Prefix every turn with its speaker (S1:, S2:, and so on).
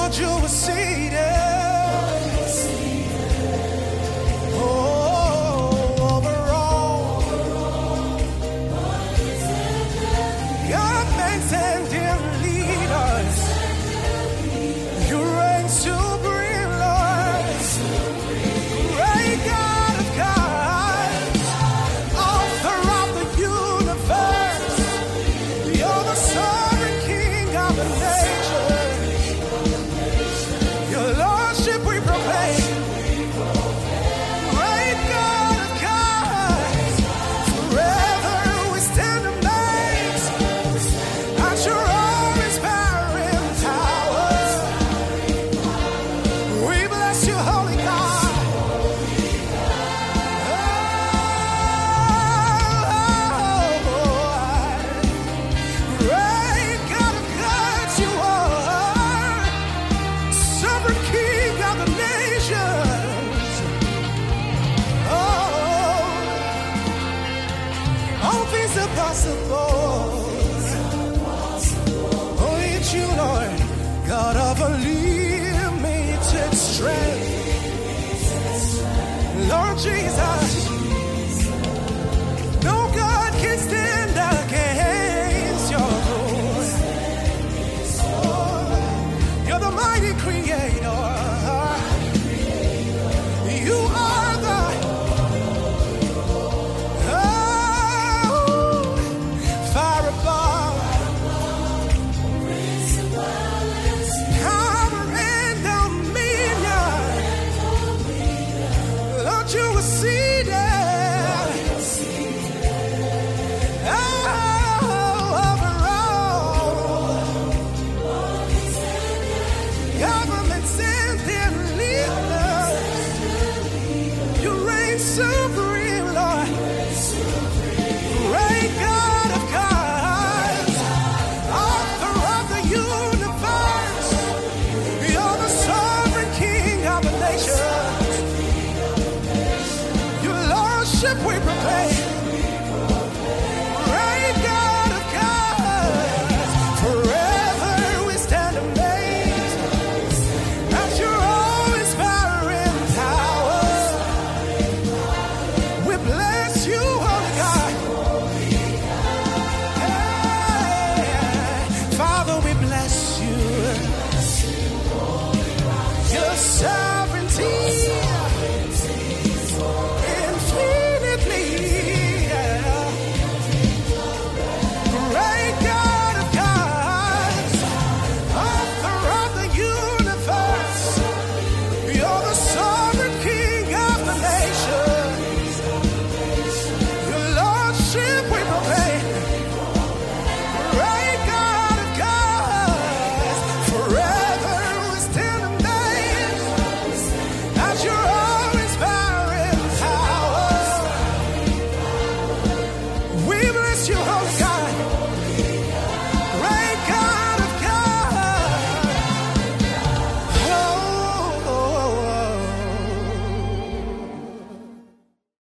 S1: Lord, you were seated. God of unlimited strength, Lord Jesus, no God can stand against your Lord. You're the mighty creator. You are the fire above. We proclaim, great God of gods, forever we stand amazed at your all-inspiring power. We bless you, Holy God. Hey, Father, we bless you. Your Son.